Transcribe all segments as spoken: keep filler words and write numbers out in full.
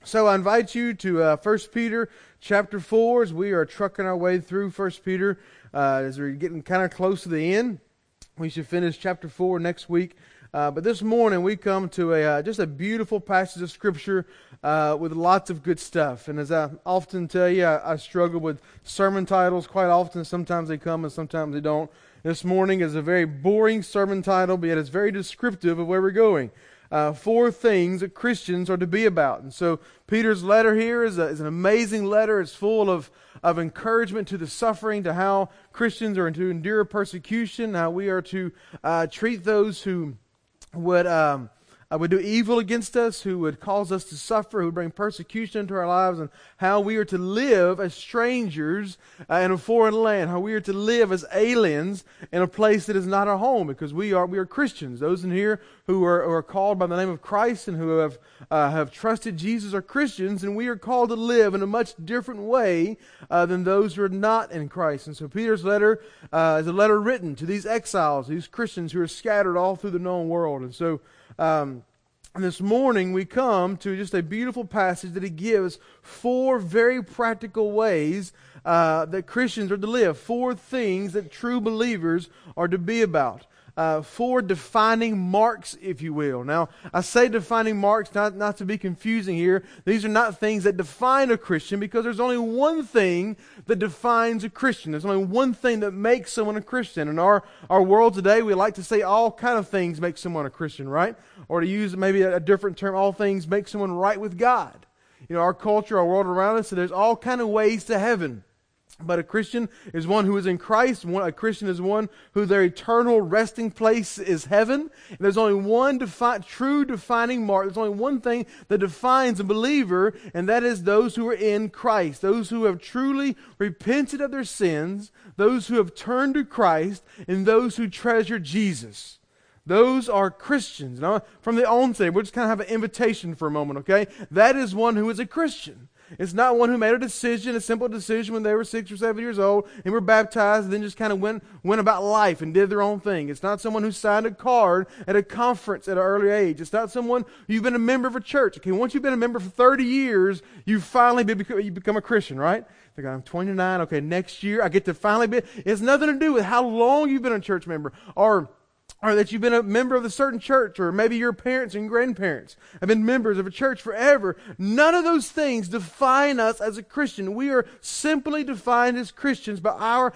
So I invite you to uh, First Peter chapter four as we are trucking our way through First Peter uh, as we're getting kind of close to the end. We should finish chapter four next week. Uh, but this morning we come to a uh, just a beautiful passage of Scripture uh, with lots of good stuff. And as I often tell you, I, I struggle with sermon titles quite often. Sometimes they come and sometimes they don't. This morning is a very boring sermon title, but yet it's very descriptive of where we're going. Uh, four things that Christians are to be about. And so Peter's letter here is, a, is an amazing letter. It's full of, of encouragement to the suffering, to how Christians are to endure persecution, how we are to uh, treat those who would um, uh, would do evil against us, who would cause us to suffer, who would bring persecution into our lives, and how we are to live as strangers uh, in a foreign land, how we are to live as aliens in a place that is not our home, because we are we are Christians. Those in here who are, who are called by the name of Christ and who have uh, have trusted Jesus are Christians, and we are called to live in a much different way uh, than those who are not in Christ. And so Peter's letter uh, is a letter written to these exiles, these Christians who are scattered all through the known world. And so um, this morning we come to just a beautiful passage that he gives four very practical ways uh, that Christians are to live, four things that true believers are to be about. Uh, four defining marks, if you will. Now, I say defining marks not, not to be confusing here. These are not things that define a Christian, because there's only one thing that defines a Christian. There's only one thing that makes someone a Christian. In our, our world today, we like to say all kind of things make someone a Christian, right? Or to use maybe a, a different term, all things make someone right with God. You know, our culture, our world around us, so there's all kind of ways to heaven. But a Christian is one who is in Christ. One, a Christian is one who their eternal resting place is heaven. And there's only one defi- true defining mark. There's only one thing that defines a believer, and that is those who are in Christ. Those who have truly repented of their sins, those who have turned to Christ, and those who treasure Jesus. Those are Christians. Now, from the onset, we'll just kind of have an invitation for a moment, okay? That is one who is a Christian. It's not one who made a decision, a simple decision when they were six or seven years old and were baptized and then just kind of went, went about life and did their own thing. It's not someone who signed a card at a conference at an early age. It's not someone you've been a member of a church. Okay, once you've been a member for thirty years, you finally be, you become a Christian, right? Like, I'm twenty-nine, okay, next year I get to finally be. It has nothing to do with how long you've been a church member or or that you've been a member of a certain church, or maybe your parents and grandparents have been members of a church forever. None of those things define us as a Christian. We are simply defined as Christians by our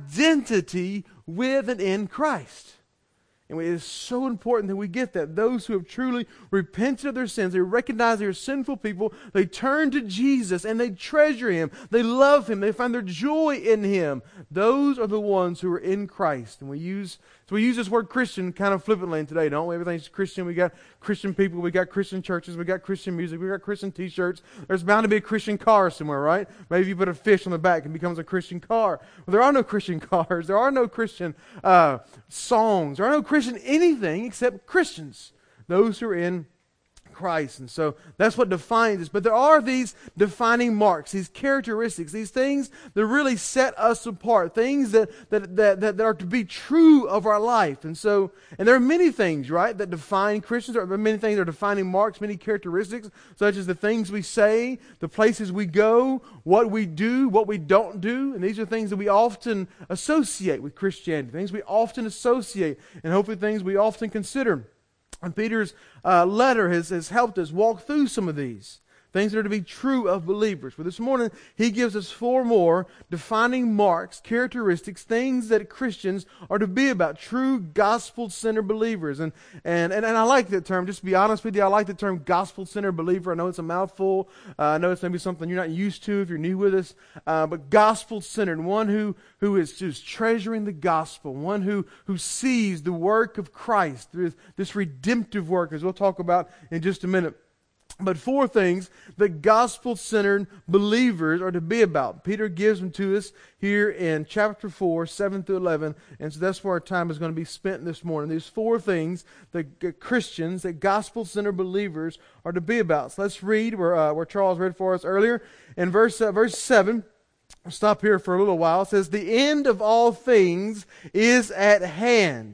identity with and in Christ. And it is so important that we get that. Those who have truly repented of their sins, they recognize they're sinful people, they turn to Jesus and they treasure Him, they love Him, they find their joy in Him. Those are the ones who are in Christ. And we use so we use this word Christian kind of flippantly today, don't we? Everything's Christian. We got Christian people, we got Christian churches, we got Christian music, we got Christian t-shirts. There's bound to be a Christian car somewhere, right? Maybe you put a fish on the back and it becomes a Christian car. Well, there are no Christian cars. There are no Christian uh, songs. There are no Christian anything except Christians, those who are in Christ. And so that's what defines us. But there are these defining marks, these characteristics, these things that really set us apart, things that that that, that are to be true of our life. And so, and there are many things, right, that define Christians. There are many things that are defining marks, many characteristics, such as the things we say, the places we go, what we do, what we don't do. And these are things that we often associate with Christianity, things we often associate, and hopefully things we often consider. And Peter's uh, letter has, has helped us walk through some of these things that are to be true of believers. But this morning, he gives us four more defining marks, characteristics, things that Christians are to be about, true gospel-centered believers. And, and, and, and I like that term. Just to be honest with you, I like the term gospel-centered believer. I know it's a mouthful. Uh, I know it's maybe something you're not used to if you're new with us. Uh, but gospel-centered, one who, who is just treasuring the gospel, one who, who sees the work of Christ, this, this redemptive work, as we'll talk about in just a minute. But four things that gospel-centered believers are to be about. Peter gives them to us here in chapter four, seven through eleven. And so that's where our time is going to be spent this morning. These four things that Christians, that gospel-centered believers are to be about. So let's read where, uh, where Charles read for us earlier. In verse, uh, verse seven, I'll stop here for a little while. It says, "The end of all things is at hand.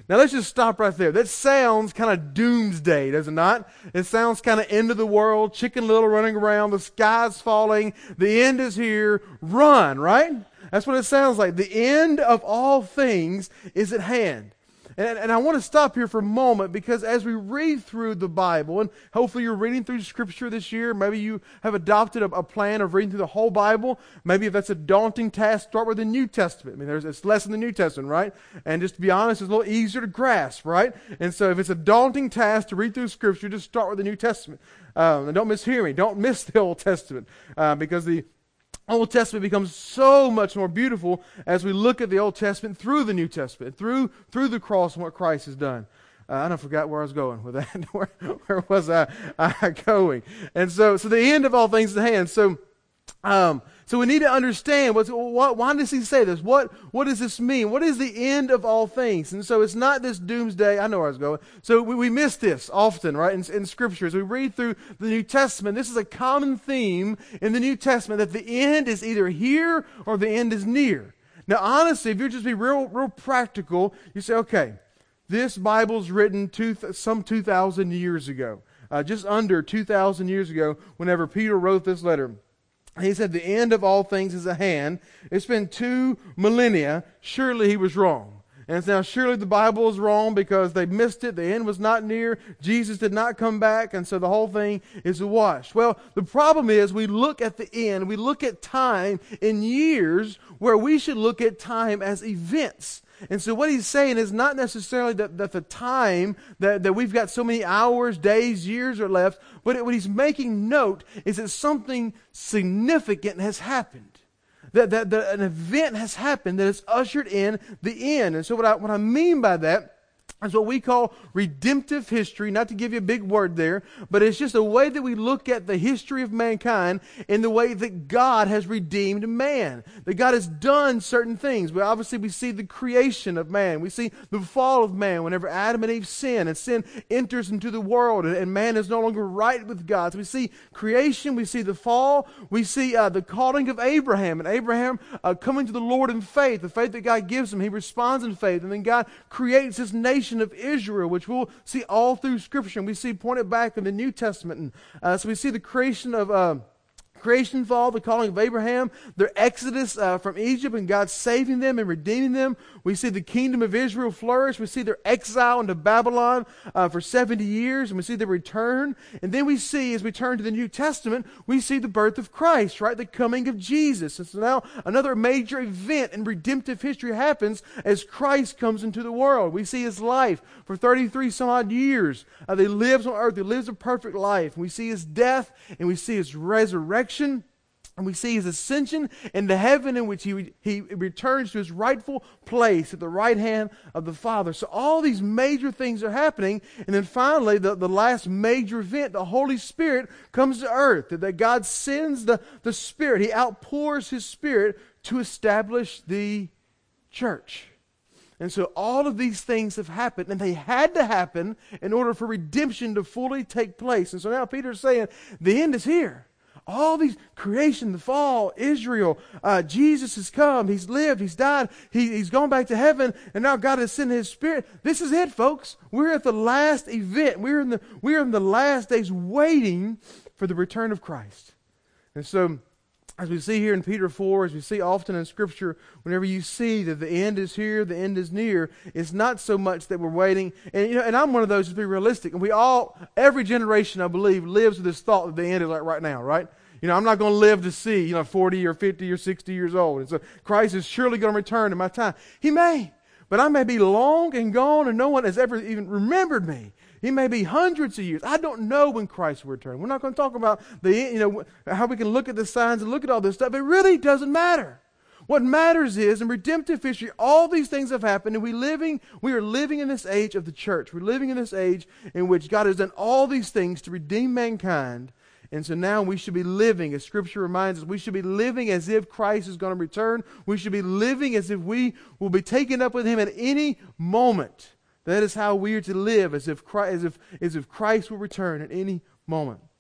Now let's just stop right there. That sounds kind of doomsday, does it not? It sounds kind of end of the world, Chicken Little running around, the sky's falling, the end is here, run, right? That's what it sounds like. The end of all things is at hand. And, and I want to stop here for a moment, because as we read through the Bible, and hopefully you're reading through Scripture this year, maybe you have adopted a, a plan of reading through the whole Bible. Maybe if that's a daunting task, start with the New Testament. I mean, there's, it's less in the New Testament, right? And just to be honest, it's a little easier to grasp, right? And so if it's a daunting task to read through Scripture, just start with the New Testament. Um, and don't mishear me. Don't miss the Old Testament, uh, because the Old Testament becomes so much more beautiful as we look at the Old Testament through the New Testament, through through the cross and what Christ has done. Uh, I don't forgot where I was going with that. where, where was I, I going? And so, so the end of all things is at hand. So, um, so we need to understand what's, what, why does he say this? What what does this mean? What is the end of all things? And so it's not this doomsday. I know where I was going. So we, we miss this often, right, in, in Scripture. As we read through the New Testament, this is a common theme in the New Testament, that the end is either here or the end is near. Now, honestly, if you just be real, real practical, you say, okay, this Bible's written two, some two thousand years ago, uh, just under two thousand years ago, whenever Peter wrote this letter. He said the end of all things is at hand. It's been two millennia. Surely he was wrong. And now surely the Bible is wrong because they missed it. The end was not near. Jesus did not come back. And so the whole thing is a wash. Well, the problem is we look at the end. We look at time in years where we should look at time as events. And so what he's saying is not necessarily that, that the time, that, that we've got so many hours, days, years are left, but it, what he's making note is that something significant has happened. That, that, that an event has happened that has ushered in the end. And so what I, what I mean by that is what we call redemptive history. Not to give you a big word there, but it's just a way that we look at the history of mankind in the way that God has redeemed man. That God has done certain things. Well, obviously we see the creation of man. We see the fall of man whenever Adam and Eve sin, and sin enters into the world, and, and man is no longer right with God. So we see creation, we see the fall, we see uh, the calling of Abraham, and Abraham uh, coming to the Lord in faith, the faith that God gives him. He responds in faith, and then God creates this nation of Israel, which we'll see all through Scripture, and we see pointed back in the New Testament. And uh, so we see the creation of uh, creation fall, the calling of Abraham, their exodus uh, from Egypt, and God saving them and redeeming them. We see the kingdom of Israel flourish. We see their exile into Babylon uh, for seventy years, and we see their return. And then we see, as we turn to the New Testament, we see the birth of Christ, right? The coming of Jesus. And so now another major event in redemptive history happens as Christ comes into the world. We see his life for thirty-three some odd years. Uh, he lives on earth. He lives a perfect life. We see his death, and we see his resurrection. And we see his ascension into heaven, in which he, he returns to his rightful place at the right hand of the Father. So all these major things are happening. And then finally, the, the last major event, the Holy Spirit comes to earth. That, that God sends the, the Spirit. He outpours his Spirit to establish the church. And so all of these things have happened, and they had to happen in order for redemption to fully take place. And so now Peter's saying, the end is here. All these creation, the fall, Israel, uh, Jesus has come, he's lived, he's died, he, he's gone back to heaven, and now God has sent his Spirit. This is it, folks. We're at the last event. We're in the, we're in the last days waiting for the return of Christ. And so, as we see here in Peter four, as we see often in Scripture, whenever you see that the end is here, the end is near, it's not so much that we're waiting. And you know, and I'm one of those to be realistic. And we all, every generation, I believe, lives with this thought that the end is like right now, right? You know, I'm not going to live to see, you know, forty or fifty or sixty years old. And so Christ is surely going to return in my time. He may, but I may be long and gone and no one has ever even remembered me. He may be hundreds of years. I don't know when Christ will return. We're not going to talk about the, you know, how we can look at the signs and look at all this stuff. It really doesn't matter. What matters is, in redemptive history, all these things have happened, and we living, we are living in this age of the church. We're living in this age in which God has done all these things to redeem mankind. And so now we should be living, as Scripture reminds us, we should be living as if Christ is going to return. We should be living as if we will be taken up with him at any moment. That is how we are to live, as if Christ, as if, as if Christ will return at any moment.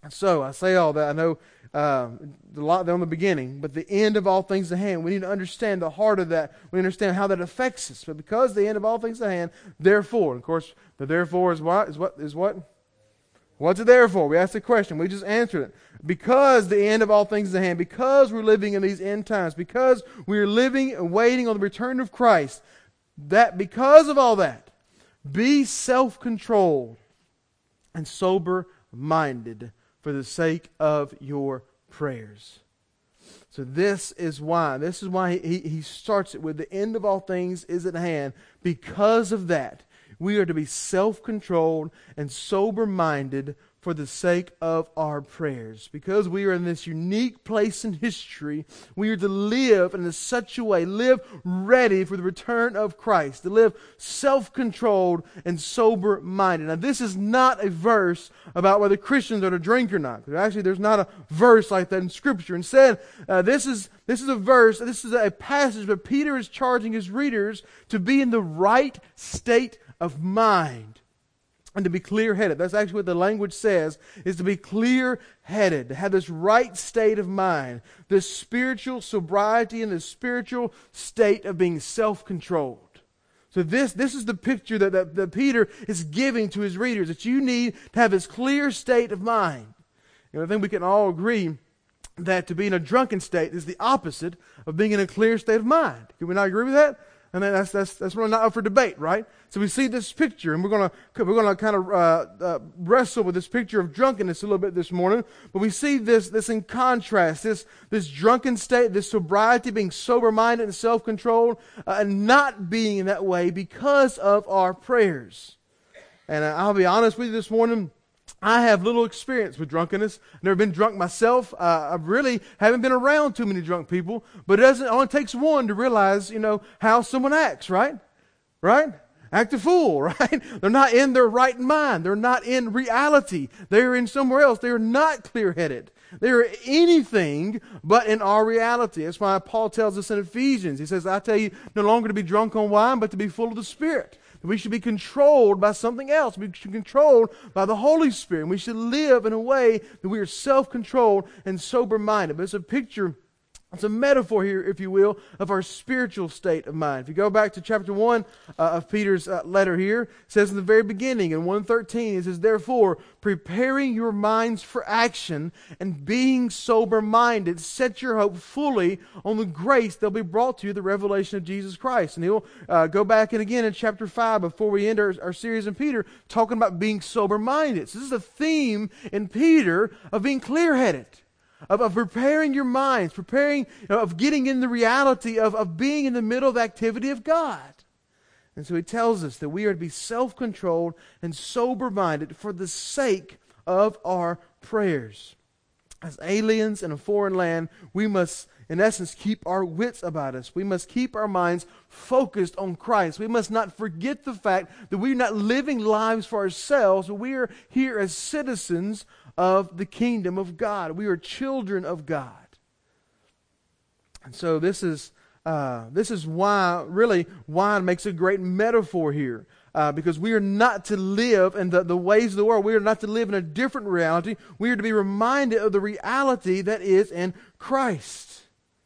So I say all that. I know uh, a lot there in the beginning, but the end of all things at hand. We need to understand the heart of that. We understand how that affects us. But because the end of all things at hand, therefore, of course, the therefore is what is what is what. What's it there for? We asked the question. We just answered it. Because the end of all things is at hand, because we're living in these end times, because we're living and waiting on the return of Christ, that because of all that, be self-controlled and sober-minded for the sake of your prayers. So this is why. This is why he, he starts it with the end of all things is at hand. Because of that, we are to be self-controlled and sober-minded for the sake of our prayers. Because we are in this unique place in history, we are to live in such a way, live ready for the return of Christ, to live self-controlled and sober-minded. Now, this is not a verse about whether Christians are to drink or not. Actually, there's not a verse like that in Scripture. Instead, uh, this is this is a verse, this is a passage, but Peter is charging his readers to be in the right state of mind and to be clear-headed. That's actually what the language says, is to be clear-headed, to have this right state of mind, this spiritual sobriety and this spiritual state of being self-controlled. So this, this is the picture that, that, that Peter is giving to his readers, that you need to have this clear state of mind. And I think we can all agree that to be in a drunken state is the opposite of being in a clear state of mind. Can we not agree with that? And that's that's that's really not up for debate, right? So we see this picture, and we're gonna we're gonna kind of uh, uh, wrestle with this picture of drunkenness a little bit this morning. But we see this this in contrast, this this drunken state, this sobriety, being sober-minded and self-controlled, uh, and not being in that way because of our prayers. And uh, I'll be honest with you this morning. I have little experience with drunkenness. I've never been drunk myself. Uh, I really haven't been around too many drunk people. But it doesn't. It only takes one to realize, you know, how someone acts, right? Right? Act a fool, right? They're not in their right mind. They're not in reality. They're in somewhere else. They're not clear-headed. They're anything but in our reality. That's why Paul tells us in Ephesians. He says, I tell you, no longer to be drunk on wine, but to be full of the Spirit. We should be controlled by something else. We should be controlled by the Holy Spirit. And we should live in a way that we are self-controlled and sober-minded. But it's a picture, it's a metaphor here, if you will, of our spiritual state of mind. If you go back to chapter one uh, of Peter's uh, letter here, it says in the very beginning, in one thirteen, it says, therefore, preparing your minds for action and being sober-minded, set your hope fully on the grace that will be brought to you, the revelation of Jesus Christ. And he'll uh, go back and again in chapter five, before we end our, our series in Peter, talking about being sober-minded. So this is a theme in Peter of being clear-headed. Of, of preparing your minds, preparing, you know, of getting in the reality of, of being in the middle of the activity of God. And so he tells us that we are to be self-controlled and sober-minded for the sake of our prayers. As aliens in a foreign land, we must, in essence, keep our wits about us. We must keep our minds focused on Christ. We must not forget the fact that we're not living lives for ourselves, but we are here as citizens of the kingdom of God. We are children of God. And so this is uh, this is why, really, wine makes a great metaphor here. Uh, because we are not to live in the, the ways of the world. We are not to live in a different reality. We are to be reminded of the reality that is in Christ.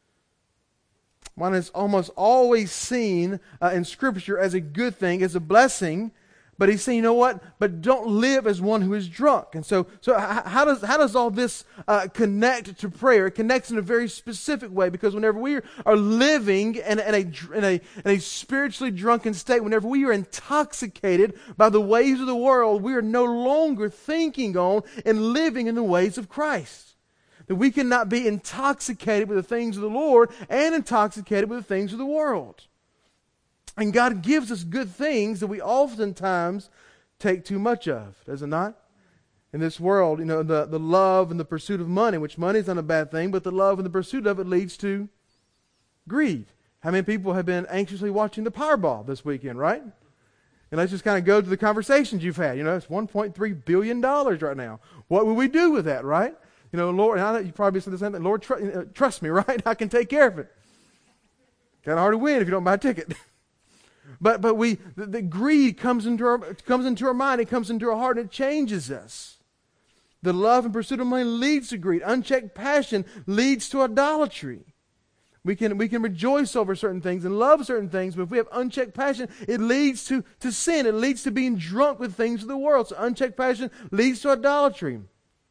One is almost always seen uh, in Scripture as a good thing, as a blessing. But he's saying, you know what? But don't live as one who is drunk. And so, so how does how does all this uh, connect to prayer? It connects in a very specific way, because whenever we are living in, in, a, in, a, in a spiritually drunken state, whenever we are intoxicated by the ways of the world, we are no longer thinking on and living in the ways of Christ. That we cannot be intoxicated with the things of the Lord and intoxicated with the things of the world. And God gives us good things that we oftentimes take too much of, does it not? In this world, you know, the, the love and the pursuit of money, which money is not a bad thing, but the love and the pursuit of it leads to greed. How many people have been anxiously watching the Powerball this weekend, right? And let's just kind of go to the conversations you've had. You know, it's one point three billion dollars right now. What will we do with that, right? You know, Lord, and I know you probably said the same thing. Lord, tr- uh, trust me, right? I can take care of it. Kind of hard to win if you don't buy a ticket. But but we the, the greed comes into our comes into our mind, it comes into our heart, and it changes us. The love and pursuit of money leads to greed. Unchecked passion leads to idolatry. We can, we can rejoice over certain things and love certain things, but if we have unchecked passion, it leads to, to sin. It leads to being drunk with things of the world. So unchecked passion leads to idolatry.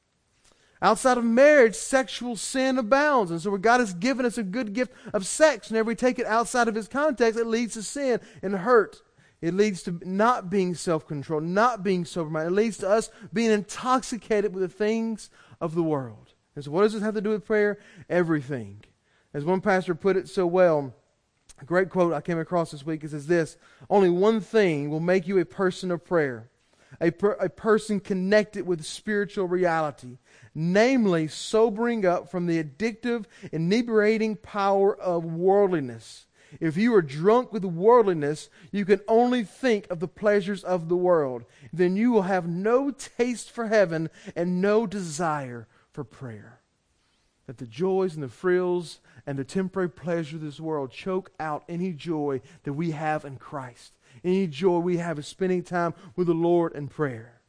Outside of marriage, sexual sin abounds. And so where God has given us a good gift of sex, whenever we take it outside of His context, it leads to sin and hurt. It leads to not being self-controlled, not being sober-minded. It leads to us being intoxicated with the things of the world. And so what does this have to do with prayer? Everything. As one pastor put it so well, a great quote I came across this week, it says this: only one thing will make you a person of prayer, a, per, a person connected with spiritual reality, namely sobering up from the addictive, inebriating power of worldliness. If you are drunk with worldliness, you can only think of the pleasures of the world. Then you will have no taste for heaven and no desire for prayer. That the joys and the frills and the temporary pleasure of this world choke out any joy that we have in Christ. Any joy we have is spending time with the Lord in prayer.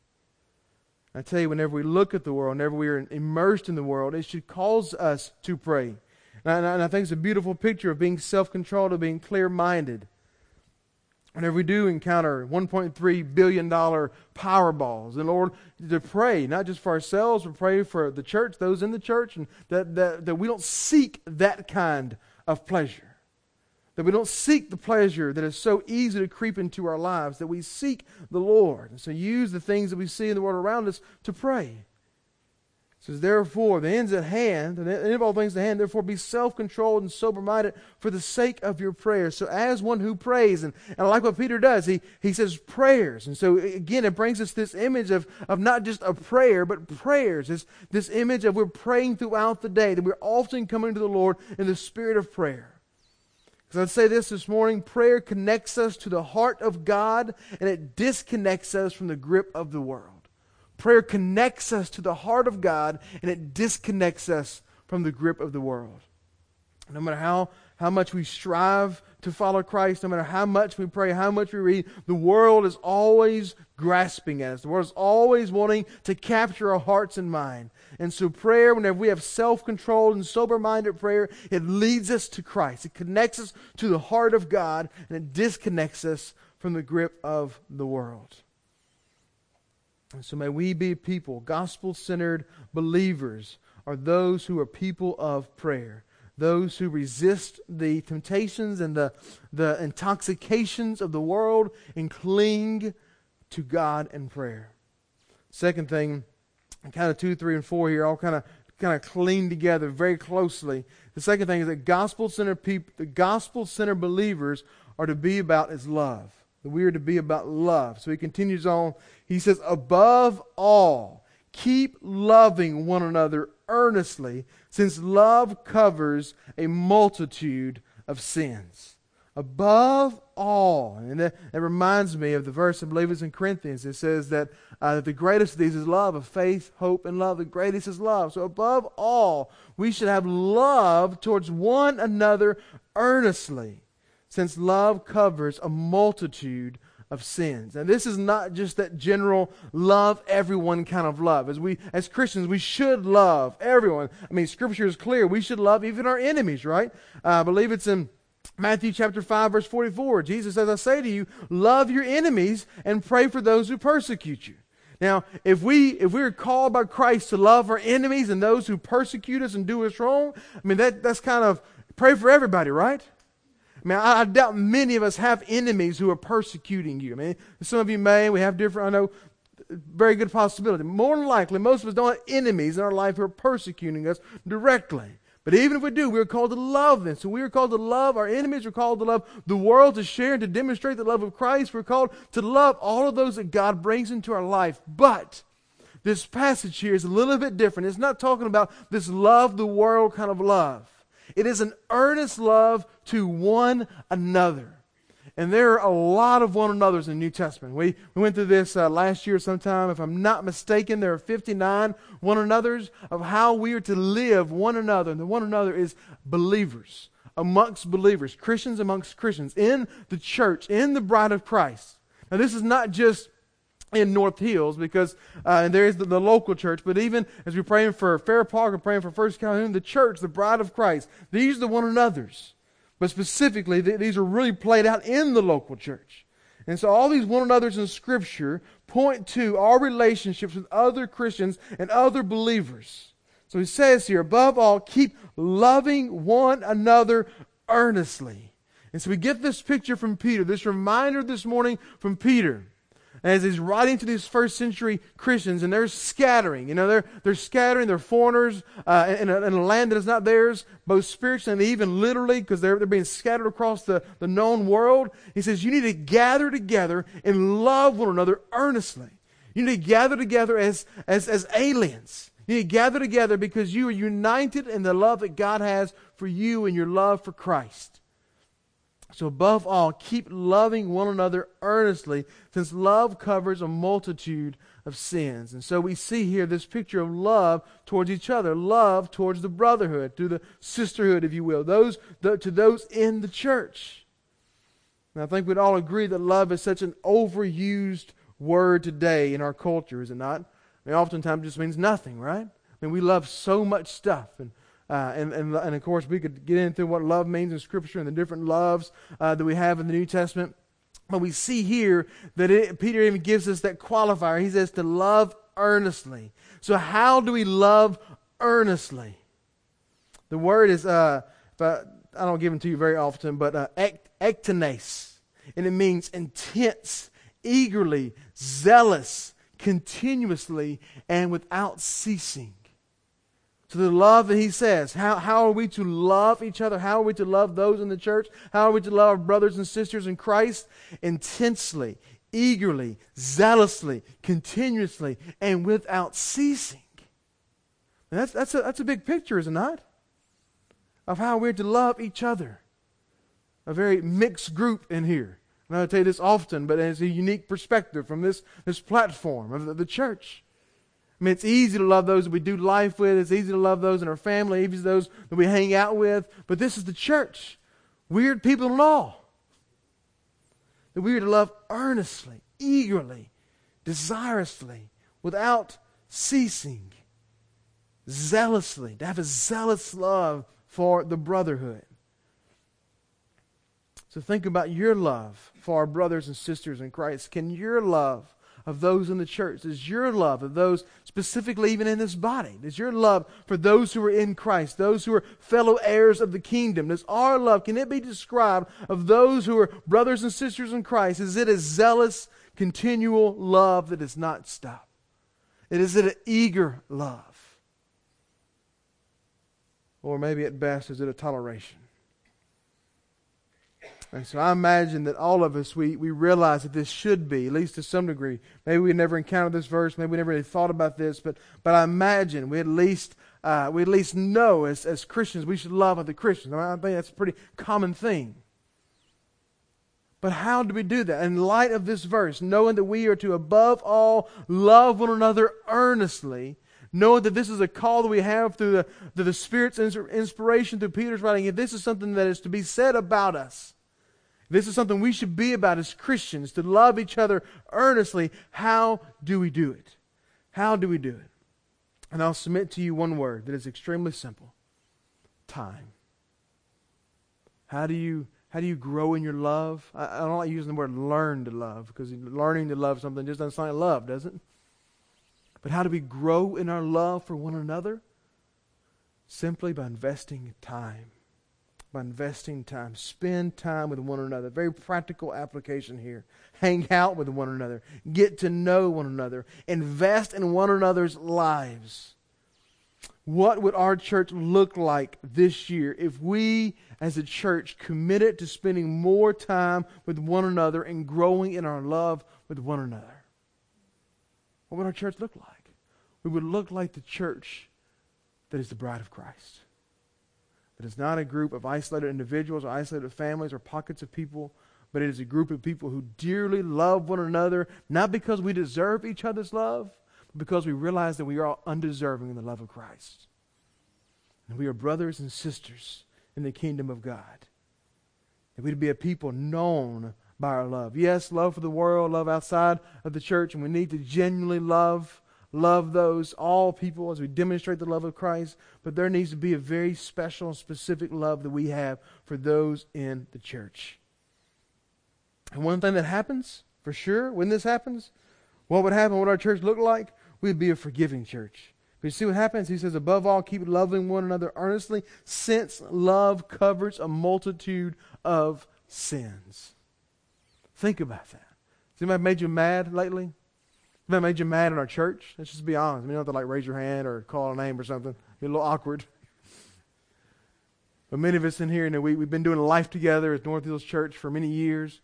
I tell you, whenever we look at the world, whenever we are immersed in the world, it should cause us to pray. And I, and I think it's a beautiful picture of being self-controlled, of being clear-minded. Whenever we do encounter one point three billion dollars Powerballs, and Lord, to pray, not just for ourselves, but pray for the church, those in the church, and that, that, that we don't seek that kind of pleasure. That we don't seek the pleasure that is so easy to creep into our lives, that we seek the Lord. And so use the things that we see in the world around us to pray. It says, therefore, the end's at hand, and the end of all things at hand, therefore be self-controlled and sober-minded for the sake of your prayers. So as one who prays, and, and I like what Peter does, he, he says prayers. And so again, it brings us this image of, of not just a prayer, but prayers. This, this image of we're praying throughout the day, that we're often coming to the Lord in the spirit of prayer. Because I'd say this this morning, prayer connects us to the heart of God, and it disconnects us from the grip of the world. Prayer connects us to the heart of God, and it disconnects us from the grip of the world. No matter how, how much we strive to follow Christ, no matter how much we pray, how much we read, the world is always grasping at us. The world is always wanting to capture our hearts and mind. And so prayer, whenever we have self-controlled and sober-minded prayer, it leads us to Christ. It connects us to the heart of God, and it disconnects us from the grip of the world. And so may we be people, gospel-centered believers are those who are people of prayer. Those who resist the temptations and the, the intoxications of the world and cling to God in prayer. Second thing, kind of two, three, and four here, all kind of kind of clean together very closely. The second thing is that gospel-centered people, the gospel-centered believers are to be about is love. We are to be about love. So he continues on. He says, above all, keep loving one another earnestly, since love covers a multitude of sins. Above all. And that, that reminds me of the verse, I believe it's in Corinthians. It says that uh, the greatest of these is love, of faith, hope, and love. The greatest is love. So above all, we should have love towards one another earnestly, since love covers a multitude of sins. And this is not just that general love everyone kind of love. As we, as Christians, we should love everyone. I mean, Scripture is clear. We should love even our enemies, right? Uh, I believe it's in Matthew chapter five, verse forty-four. Jesus says, I say to you, love your enemies and pray for those who persecute you. Now, if we if we are called by Christ to love our enemies and those who persecute us and do us wrong, I mean, that that's kind of pray for everybody, right? I mean, I, I doubt many of us have enemies who are persecuting you. I mean, some of you may. We have different, I know, very good possibility. More than likely, most of us don't have enemies in our life who are persecuting us directly. But even if we do, we are called to love them. So we are called to love our enemies. We're called to love the world, to share and to demonstrate the love of Christ. We're called to love all of those that God brings into our life. But this passage here is a little bit different. It's not talking about this love the world kind of love. It is an earnest love to one another. And there are a lot of one another's in the New Testament. We, we went through this uh, last year sometime. If I'm not mistaken, there are fifty-nine one another's of how we are to live one another. And the one another is believers amongst believers, Christians amongst Christians, in the church, in the bride of Christ. Now this is not just in North Hills, because uh, and there is the, the local church, but even as we're praying for Fair Park and praying for First Calhoun, the church, the bride of Christ, these are the one another's. But specifically, th- these are really played out in the local church. And so all these one another's in Scripture point to our relationships with other Christians and other believers. So he says here, above all, keep loving one another earnestly. And so we get this picture from Peter, this reminder this morning from Peter, as he's writing to these first century Christians, and they're scattering. You know, they're they're scattering. They're foreigners uh, in, a, in a land that is not theirs, both spiritually and even literally, because they're, they're being scattered across the, the known world. He says, you need to gather together and love one another earnestly. You need to gather together as, as, as aliens. You need to gather together because you are united in the love that God has for you and your love for Christ. So above all, keep loving one another earnestly, since love covers a multitude of sins. And so we see here this picture of love towards each other, love towards the brotherhood, to the sisterhood, if you will, those the, to those in the church. And I think we'd all agree that love is such an overused word today in our culture, is it not? I mean, oftentimes it just means nothing, right? I mean, we love so much stuff, and Uh, and, and, and of course, we could get into what love means in Scripture and the different loves uh, that we have in the New Testament. But we see here that it, Peter even gives us that qualifier. He says to love earnestly. So how do we love earnestly? The word is, uh, I, I don't give them to you very often, but uh, ect, ektenes. And it means intense, eagerly, zealous, continuously, and without ceasing. So the love that he says, how, how are we to love each other? How are we to love those in the church? How are we to love our brothers and sisters in Christ? Intensely, eagerly, zealously, continuously, and without ceasing. And that's, that's, a, that's a big picture, is it not? Of how we're to love each other. A very mixed group in here. And I'll tell you this often, but it's a unique perspective from this, this platform of the, the church. I mean, it's easy to love those that we do life with. It's easy to love those in our family, even those that we hang out with. But this is the church. Weird people and all. That we are to love earnestly, eagerly, desirously, without ceasing, zealously. To have a zealous love for the brotherhood. So think about your love for our brothers and sisters in Christ. Can your love of those in the church, is your love of those specifically even in this body, is your love for those who are in Christ, those who are fellow heirs of the kingdom, does our love, can it be described of those who are brothers and sisters in Christ? Is it a zealous, continual love that does not stop? It is it an eager love? Or maybe at best, is it a toleration? And so I imagine that all of us, we, we realize that this should be, at least to some degree. Maybe we never encountered this verse. Maybe we never really thought about this. But but I imagine we at least uh, we at least know as, as Christians we should love other Christians. I, mean, I think that's a pretty common thing. But how do we do that? In light of this verse, knowing that we are to above all love one another earnestly, knowing that this is a call that we have through the, through the Spirit's inspiration, through Peter's writing, if this is something that is to be said about us, this is something we should be about as Christians, to love each other earnestly. How do we do it? How do we do it? And I'll submit to you one word that is extremely simple. Time. How do you how do you grow in your love? I, I don't like using the word learn to love, because learning to love something just doesn't sound like love, does it? But how do we grow in our love for one another? Simply by investing time. By investing time. Spend time with one another. Very practical application here. Hang out with one another. Get to know one another. Invest in one another's lives. What would our church look like this year if we as a church committed to spending more time with one another and growing in our love with one another? What would our church look like? We would look like the church that is the bride of Christ. It is not a group of isolated individuals or isolated families or pockets of people, but it is a group of people who dearly love one another, not because we deserve each other's love, but because we realize that we are all undeserving in the love of Christ. And we are brothers and sisters in the kingdom of God. That we would be a people known by our love. Yes, love for the world, love outside of the church, and we need to genuinely love, love those, all people, as we demonstrate the love of Christ, but there needs to be a very special and specific love that we have for those in the church. And one thing that happens, for sure, when this happens, what would happen, what our church look like? We'd be a forgiving church. But you see what happens? He says, above all, keep loving one another earnestly, since love covers a multitude of sins. Think about that. Has anybody made you mad lately? Anybody made you mad in our church? Let's just be honest. I mean, you don't have to like raise your hand or call a name or something. Be a little awkward. But many of us in here, you know, we, we've been doing life together at North Hills Church for many years.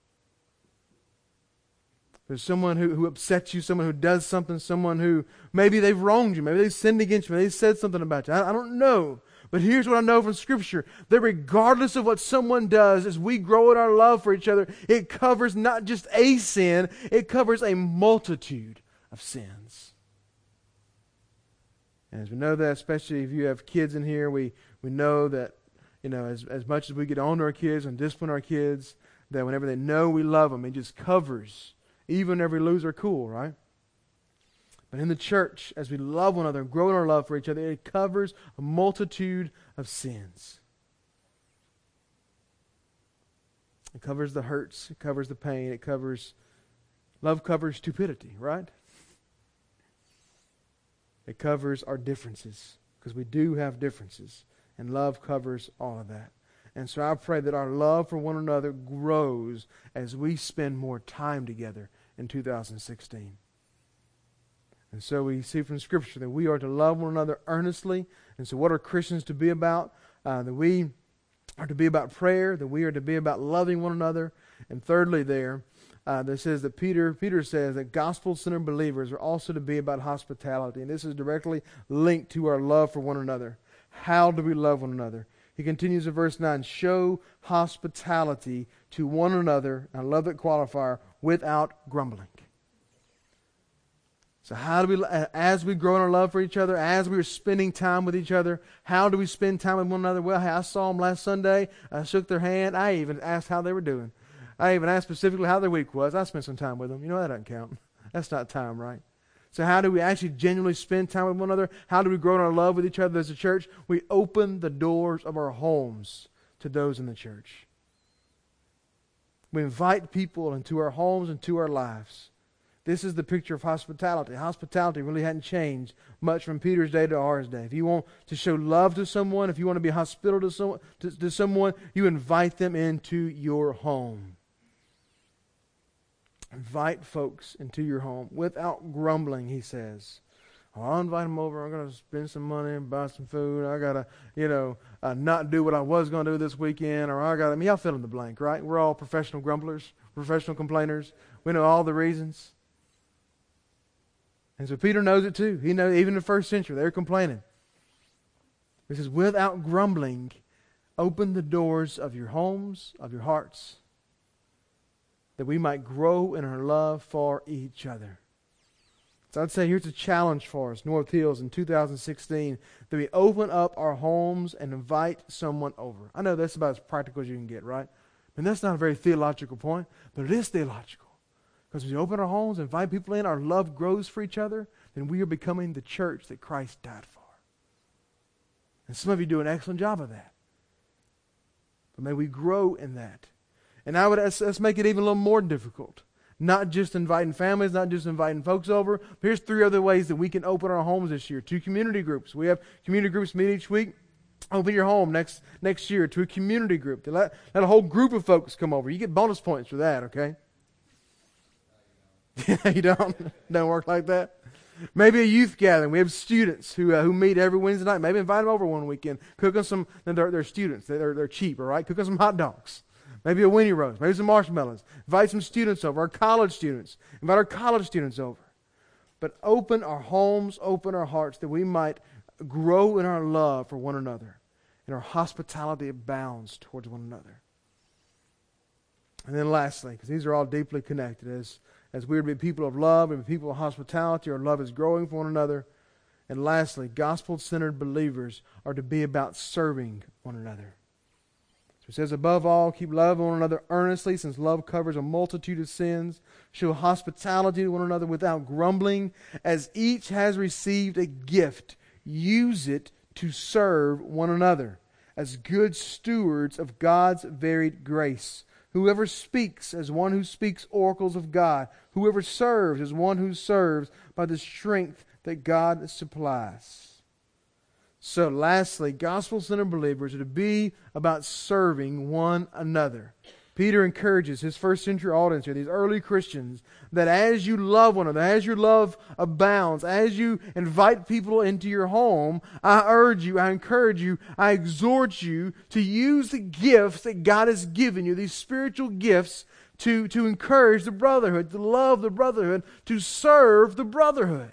There's someone who, who upsets you, someone who does something, someone who maybe they've wronged you, maybe they've sinned against you, maybe they said something about you. I, I don't know. But here's what I know from Scripture, that regardless of what someone does, as we grow in our love for each other, it covers not just a sin, it covers a multitude of sins. And as we know that, especially if you have kids in here, we, we know that, you know, as, as much as we get on to our kids and discipline our kids, that whenever they know we love them, it just covers, even whenever we lose our cool, right? But in the church, as we love one another and grow in our love for each other, it covers a multitude of sins. It covers the hurts. It covers the pain. It covers, love covers stupidity, right? It covers our differences, because we do have differences. And love covers all of that. And so I pray that our love for one another grows as we spend more time together in two thousand sixteen. And so we see from Scripture that we are to love one another earnestly. And so what are Christians to be about? Uh, that we are to be about prayer, that we are to be about loving one another. And thirdly there, uh, that says that Peter, Peter says that gospel-centered believers are also to be about hospitality. And this is directly linked to our love for one another. How do we love one another? He continues in verse nine, show hospitality to one another, I love that qualifier, without grumbling. So how do we, as we grow in our love for each other, as we are spending time with each other, how do we spend time with one another? Well, hey, I saw them last Sunday. I shook their hand. I even asked how they were doing. I even asked specifically how their week was. I spent some time with them. You know, that doesn't count. That's not time, right? So how do we actually genuinely spend time with one another? How do we grow in our love with each other as a church? We open the doors of our homes to those in the church. We invite people into our homes and to our lives. This is the picture of hospitality. Hospitality really hadn't changed much from Peter's day to ours day. If you want to show love to someone, if you want to be hospitable to someone, to, to someone, you invite them into your home. Invite folks into your home without grumbling, he says. Oh, I'll invite them over. I'm going to spend some money and buy some food. I got to, you know, uh, not do what I was going to do this weekend. Or I got to, I mean, y'all fill in the blank, right? We're all professional grumblers, professional complainers. We know all the reasons. And so Peter knows it too. He knows, even in the first century, they were complaining. He says, without grumbling, open the doors of your homes, of your hearts, that we might grow in our love for each other. So I'd say here's a challenge for us, North Hills, in two thousand sixteen, that we open up our homes and invite someone over. I know that's about as practical as you can get, right? And that's not a very theological point, but it is theological. Because when we open our homes and invite people in, our love grows for each other, then we are becoming the church that Christ died for. And some of you do an excellent job of that. But may we grow in that. And I would let's, let's make it even a little more difficult. Not just inviting families, not just inviting folks over. But here's three other ways that we can open our homes this year. Two community groups. We have community groups meet each week. Open your home next next year to a community group. To let, let a whole group of folks come over. You get bonus points for that, okay? You don't? Don't work like that? Maybe a youth gathering. We have students who uh, who meet every Wednesday night. Maybe invite them over one weekend. Cook them some, they're, they're students. They're, they're cheap, all right? Cook them some hot dogs. Maybe a weenie roast. Maybe some marshmallows. Invite some students over, our college students. Invite our college students over. But open our homes, open our hearts, that we might grow in our love for one another. And our hospitality abounds towards one another. And then lastly, because these are all deeply connected, as As we are to be people of love and people of hospitality, our love is growing for one another. And lastly, gospel-centered believers are to be about serving one another. As It says, above all, keep loving one another earnestly, since love covers a multitude of sins. Show hospitality to one another without grumbling. As each has received a gift, use it to serve one another as good stewards of God's varied grace. Whoever speaks as one who speaks oracles of God. Whoever serves as one who serves by the strength that God supplies. So lastly, gospel-centered believers are to be about serving one another. Peter encourages his first century audience here, these early Christians, that as you love one another, as your love abounds, as you invite people into your home, I urge you, I encourage you, I exhort you to use the gifts that God has given you, these spiritual gifts, to, to encourage the brotherhood, to love the brotherhood, to serve the brotherhood.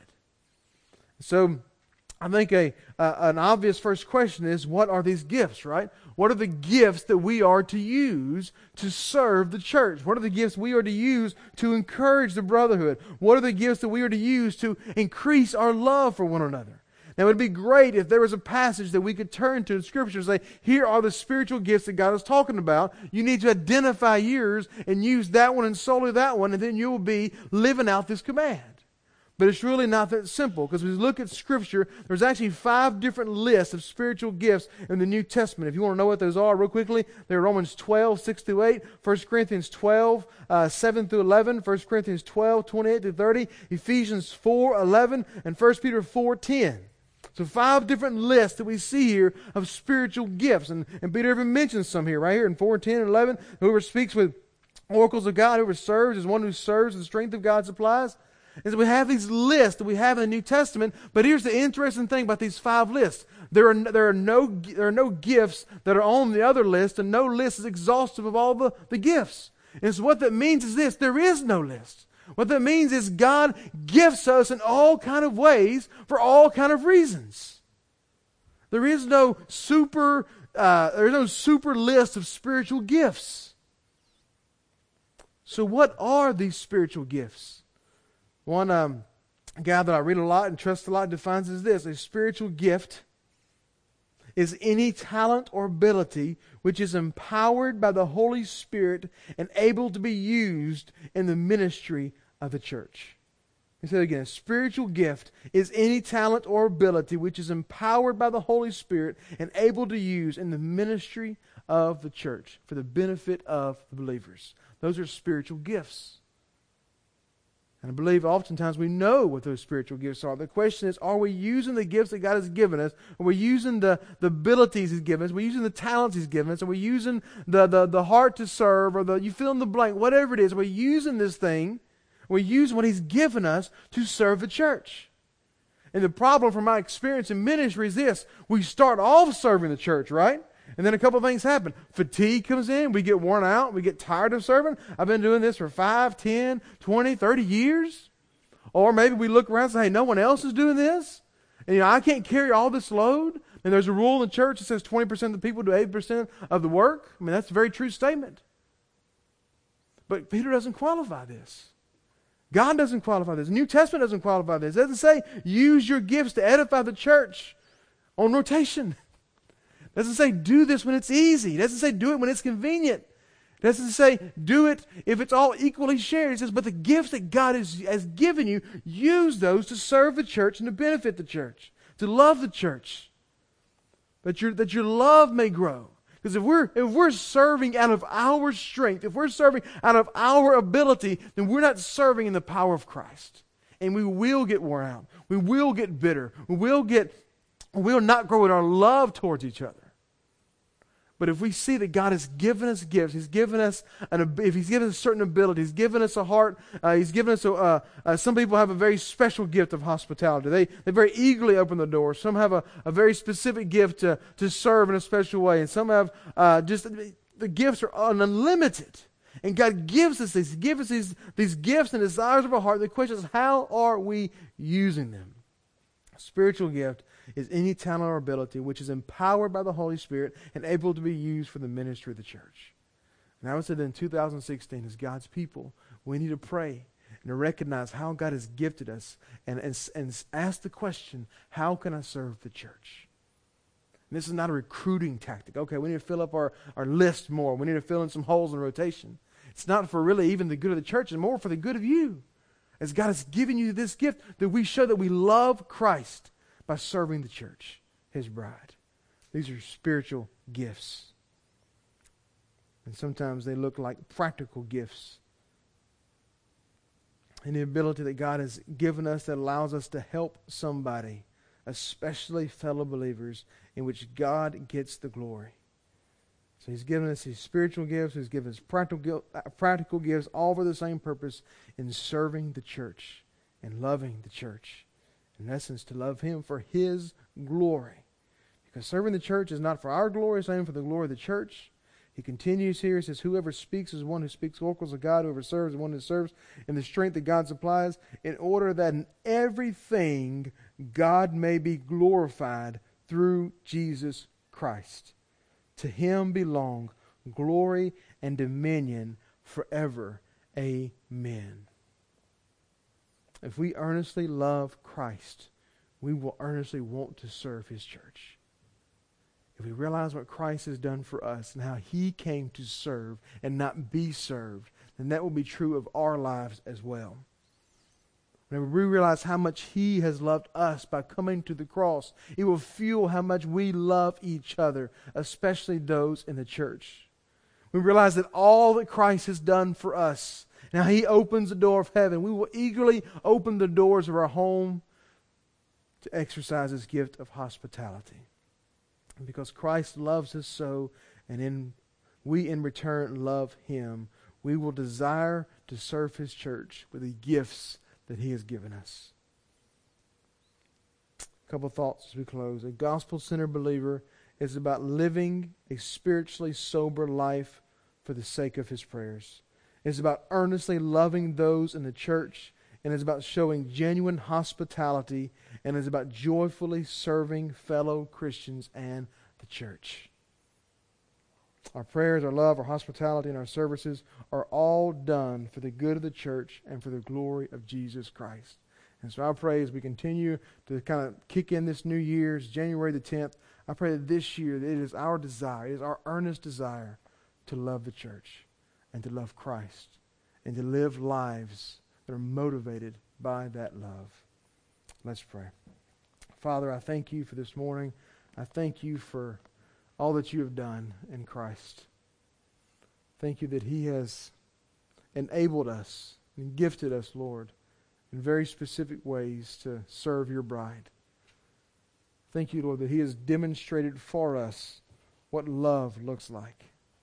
So, I think a uh, an obvious first question is, what are these gifts, right? What are the gifts that we are to use to serve the church? What are the gifts we are to use to encourage the brotherhood? What are the gifts that we are to use to increase our love for one another? Now, it would be great if there was a passage that we could turn to in Scripture and say, here are the spiritual gifts that God is talking about. You need to identify yours and use that one and solely that one, and then you will be living out this command. But it's really not that simple, because when we look at Scripture, there's actually five different lists of spiritual gifts in the New Testament. If you want to know what those are real quickly, they're Romans twelve, six through eight, First Corinthians twelve, uh, seven through eleven, First Corinthians twelve, twenty-eight through thirty, Ephesians four, eleven, and First Peter four, ten. So five different lists that we see here of spiritual gifts. And, and Peter even mentions some here, right here in four, ten, and eleven. Whoever speaks with oracles of God, whoever serves is one who serves the strength of God supplies. Is we have these lists that we have in the New Testament, but here's the interesting thing about these five lists. There are, there are, no, there are no gifts that are on the other list, and no list is exhaustive of all the, the gifts. And so what that means is this: there is no list. What that means is God gifts us in all kind of ways for all kind of reasons. There is no super, uh, there is no super list of spiritual gifts. So what are these spiritual gifts? One um, guy that I read a lot and trust a lot defines it as this: a spiritual gift is any talent or ability which is empowered by the Holy Spirit and able to be used in the ministry of the church. Let me say it again. A spiritual gift is any talent or ability which is empowered by the Holy Spirit and able to use in the ministry of the church for the benefit of the believers. Those are spiritual gifts. And I believe oftentimes we know what those spiritual gifts are. The question is, are we using the gifts that God has given us? Are we using the, the abilities He's given us? Are we using the talents He's given us? Are we using the, the, the heart to serve, or the you fill in the blank, whatever it is? Are we using this thing? Are we using what He's given us to serve the church? And the problem from my experience in ministry is this: we start off serving the church, right? And then a couple of things happen. Fatigue comes in. We get worn out. We get tired of serving. I've been doing this for five, ten, twenty, thirty years. Or maybe we look around and say, hey, no one else is doing this. And you know, I can't carry all this load. And there's a rule in the church that says twenty percent of the people do eighty percent of the work. I mean, that's a very true statement. But Peter doesn't qualify this. God doesn't qualify this. The New Testament doesn't qualify this. It doesn't say use your gifts to edify the church on rotation. It doesn't say do this when it's easy. It doesn't say do it when it's convenient. It doesn't say do it if it's all equally shared. It says, but the gifts that God has, has given you, use those to serve the church and to benefit the church, to love the church, that your, that your love may grow. Because if we're, if we're serving out of our strength, if we're serving out of our ability, then we're not serving in the power of Christ. And we will get worn out. We will get bitter. We will get, we will not grow in our love towards each other. But if we see that God has given us gifts, He's given us an, if He's given us certain abilities, He's given us a heart, uh, He's given us a, uh, uh, some people have a very special gift of hospitality. They, they very eagerly open the door. Some have a, a very specific gift to, to serve in a special way. And some have uh, just, the gifts are unlimited. And God gives us these, gives us these, these gifts and desires of our heart. The question is, how are we using them? A spiritual gift is any talent or ability which is empowered by the Holy Spirit and able to be used for the ministry of the church. And I would say that in two thousand sixteen, as God's people, we need to pray and to recognize how God has gifted us and, and, and ask the question, how can I serve the church? And this is not a recruiting tactic. Okay, we need to fill up our, our list more. We need to fill in some holes in rotation. It's not for really even the good of the church. It's more for the good of you. As God has given you this gift, that we show that we love Christ by serving the church, His bride. These are spiritual gifts. And sometimes they look like practical gifts. And the ability that God has given us that allows us to help somebody, especially fellow believers, in which God gets the glory. So He's given us His spiritual gifts, He's given us practical, practical gifts, all for the same purpose, in serving the church and loving the church. In essence, to love Him for His glory. Because serving the church is not for our glory, it's only for the glory of the church. He continues here, he says, whoever speaks is one who speaks oracles of God, whoever serves is one who serves in the strength that God supplies, in order that in everything God may be glorified through Jesus Christ. To Him belong glory and dominion forever. Amen. If we earnestly love Christ, we will earnestly want to serve His church. If we realize what Christ has done for us and how He came to serve and not be served, then that will be true of our lives as well. Whenever we realize how much He has loved us by coming to the cross, it will fuel how much we love each other, especially those in the church. We realize that all that Christ has done for us, now He opens the door of heaven. We will eagerly open the doors of our home to exercise His gift of hospitality. Because Christ loves us so, and in, we in return love Him, we will desire to serve His church with the gifts that He has given us. A couple thoughts as we close. A gospel-centered believer is about living a spiritually sober life for the sake of his prayers. It's about earnestly loving those in the church, and it's about showing genuine hospitality, and it's about joyfully serving fellow Christians and the church. Our prayers, our love, our hospitality, and our services are all done for the good of the church and for the glory of Jesus Christ. And so I pray as we continue to kind of kick in this new year, it's January the tenth, I pray that this year that it is our desire, it is our earnest desire to love the church and to love Christ and to live lives that are motivated by that love. Let's pray. Father, I thank You for this morning. I thank You for all that You have done in Christ. Thank You that He has enabled us and gifted us, Lord, in very specific ways to serve Your bride. Thank You, Lord, that He has demonstrated for us what love looks like.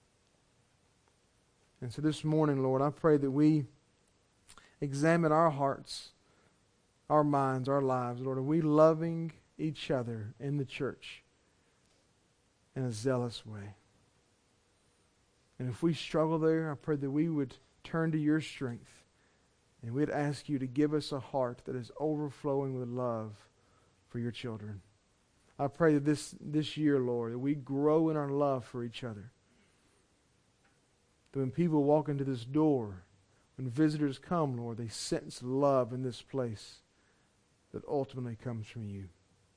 And so this morning, Lord, I pray that we examine our hearts, our minds, our lives. Lord, are we loving each other in the church in a zealous way? And if we struggle there, I pray that we would turn to Your strength and we'd ask You to give us a heart that is overflowing with love for Your children. I pray that this, this year, Lord, that we grow in our love for each other. That when people walk into this door, when visitors come, Lord, they sense love in this place that ultimately comes from You.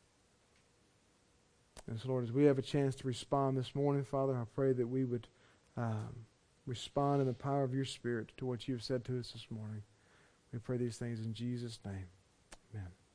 And so, Lord, as we have a chance to respond this morning, Father, I pray that we would um, respond in the power of Your Spirit to what You have said to us this morning. We pray these things in Jesus' name. Amen.